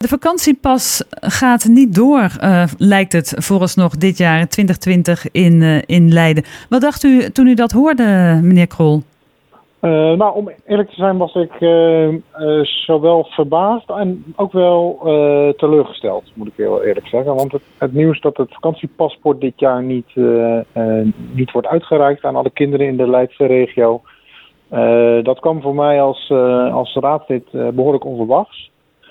De vakantiepas gaat niet door, lijkt het vooralsnog dit jaar 2020 in Leiden. Wat dacht u toen u dat hoorde, meneer Krol? Om eerlijk te zijn was ik zowel verbaasd en ook wel teleurgesteld, moet ik heel eerlijk zeggen. Want het nieuws dat het vakantiepaspoort dit jaar niet wordt uitgereikt aan alle kinderen in de Leidse regio, dat kwam voor mij als raadslid behoorlijk onverwachts.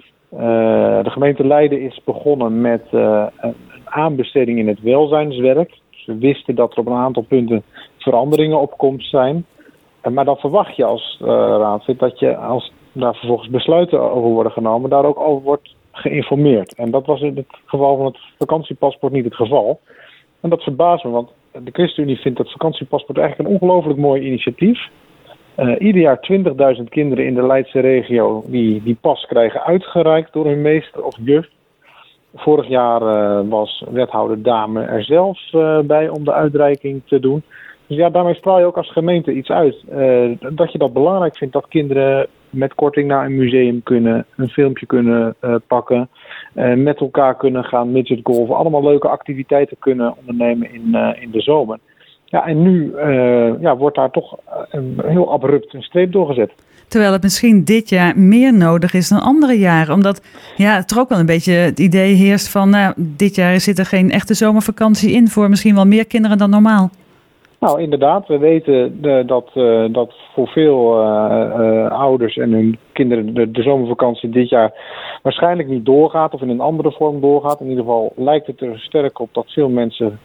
De gemeente Leiden is begonnen met een aanbesteding in het welzijnswerk. Ze wisten dat er op een aantal punten veranderingen op komst zijn. Maar dan verwacht je als raadslid dat je, als daar vervolgens besluiten over worden genomen, daar ook over wordt geïnformeerd. En dat was in het geval van het vakantiepaspoort niet het geval. En dat verbaast me, want de ChristenUnie vindt dat vakantiepaspoort eigenlijk een ongelooflijk mooi initiatief. Ieder jaar 20.000 kinderen in de Leidse regio die pas krijgen uitgereikt door hun meester of juf. Vorig jaar was wethouder Dame er zelf bij om de uitreiking te doen. Dus ja, daarmee straal je ook als gemeente iets uit. Dat je dat belangrijk vindt dat kinderen met korting naar een museum kunnen, een filmpje kunnen pakken, met elkaar kunnen gaan midgetgolfen, allemaal leuke activiteiten kunnen ondernemen in de zomer. Ja, en nu wordt daar toch heel abrupt een streep doorgezet. Terwijl het misschien dit jaar meer nodig is dan andere jaren. Omdat er ook wel een beetje het idee heerst van dit jaar zit er geen echte zomervakantie in voor misschien wel meer kinderen dan normaal. Nou, inderdaad. We weten dat voor veel ouders en hun kinderen de zomervakantie dit jaar waarschijnlijk niet doorgaat of in een andere vorm doorgaat. In ieder geval lijkt het er sterk op dat veel mensen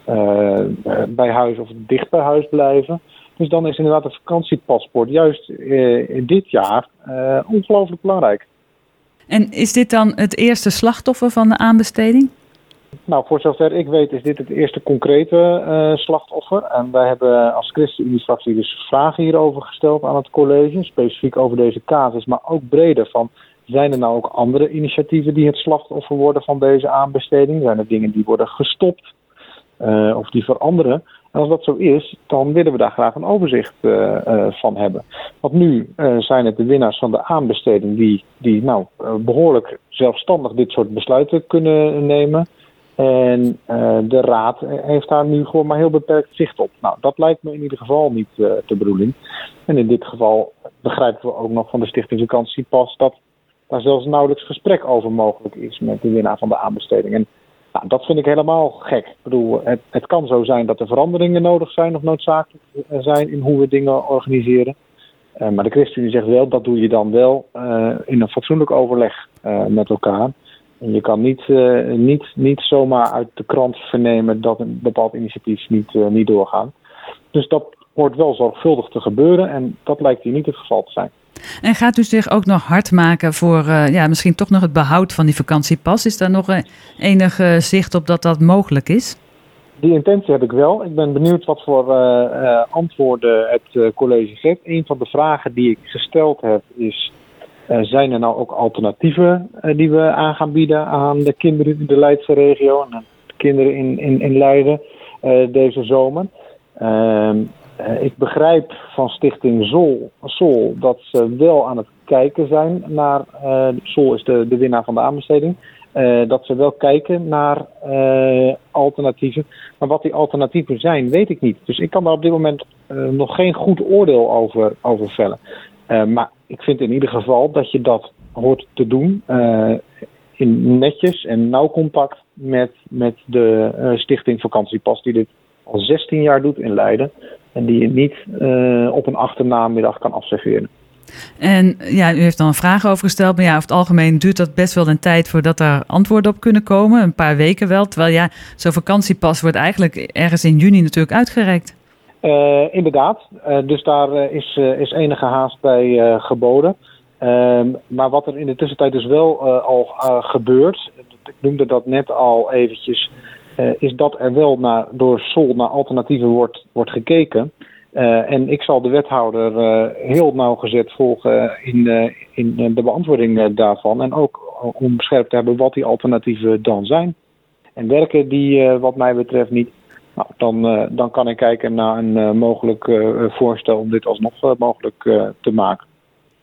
bij huis of dicht bij huis blijven. Dus dan is inderdaad het vakantiepaspoort juist dit jaar ongelooflijk belangrijk. En is dit dan het eerste slachtoffer van de aanbesteding? Nou, voor zover ik weet is dit het eerste concrete slachtoffer. En wij hebben als ChristenUnie-fractie dus vragen hierover gesteld aan het college. Specifiek over deze casus, maar ook breder van, zijn er nou ook andere initiatieven die het slachtoffer worden van deze aanbesteding? Zijn er dingen die worden gestopt of die veranderen? En als dat zo is, dan willen we daar graag een overzicht van hebben. Want nu zijn het de winnaars van de aanbesteding die behoorlijk zelfstandig dit soort besluiten kunnen nemen. En de raad heeft daar nu gewoon maar heel beperkt zicht op. Nou, dat lijkt me in ieder geval niet de bedoeling. En in dit geval begrijpen we ook nog van de Stichting Vakantiepas dat daar zelfs nauwelijks gesprek over mogelijk is met de winnaar van de aanbesteding. En dat vind ik helemaal gek. Ik bedoel, het kan zo zijn dat er veranderingen nodig zijn of noodzakelijk zijn in hoe we dingen organiseren. Maar de ChristenUnie zegt wel, dat doe je dan wel in een fatsoenlijk overleg met elkaar. En je kan niet zomaar uit de krant vernemen dat een bepaald initiatief niet doorgaat. Dus dat hoort wel zorgvuldig te gebeuren en dat lijkt hier niet het geval te zijn. En gaat u zich ook nog hard maken voor misschien toch nog het behoud van die vakantiepas? Is daar nog enige zicht op dat mogelijk is? Die intentie heb ik wel. Ik ben benieuwd wat voor antwoorden het college geeft. Een van de vragen die ik gesteld heb is, zijn er nou ook alternatieven die we aan gaan bieden aan de kinderen in de Leidse regio en de kinderen in Leiden deze zomer? Ik begrijp van Stichting Sol dat ze wel aan het kijken zijn naar, Sol is de winnaar van de aanbesteding, dat ze wel kijken naar alternatieven. Maar wat die alternatieven zijn, weet ik niet. Dus ik kan daar op dit moment nog geen goed oordeel over vellen. Maar ik vind in ieder geval dat je dat hoort te doen in netjes en nauw contact met de Stichting Vakantiepas, die dit al 16 jaar doet in Leiden. En die je niet op een achternamiddag kan afserveren. En u heeft dan een vraag over gesteld. Maar over het algemeen duurt dat best wel een tijd voordat daar antwoorden op kunnen komen. Een paar weken wel. Terwijl zo'n vakantiepas wordt eigenlijk ergens in juni natuurlijk uitgereikt. Inderdaad. Dus daar is enige haast bij geboden. Maar wat er in de tussentijd dus wel al gebeurt. Ik noemde dat net al eventjes. Is dat er wel door Sol naar alternatieven wordt gekeken. En ik zal de wethouder heel nauwgezet volgen in de beantwoording daarvan. En ook om scherp te hebben wat die alternatieven dan zijn. En werken die wat mij betreft niet, dan kan ik kijken naar een mogelijk voorstel om dit alsnog mogelijk te maken.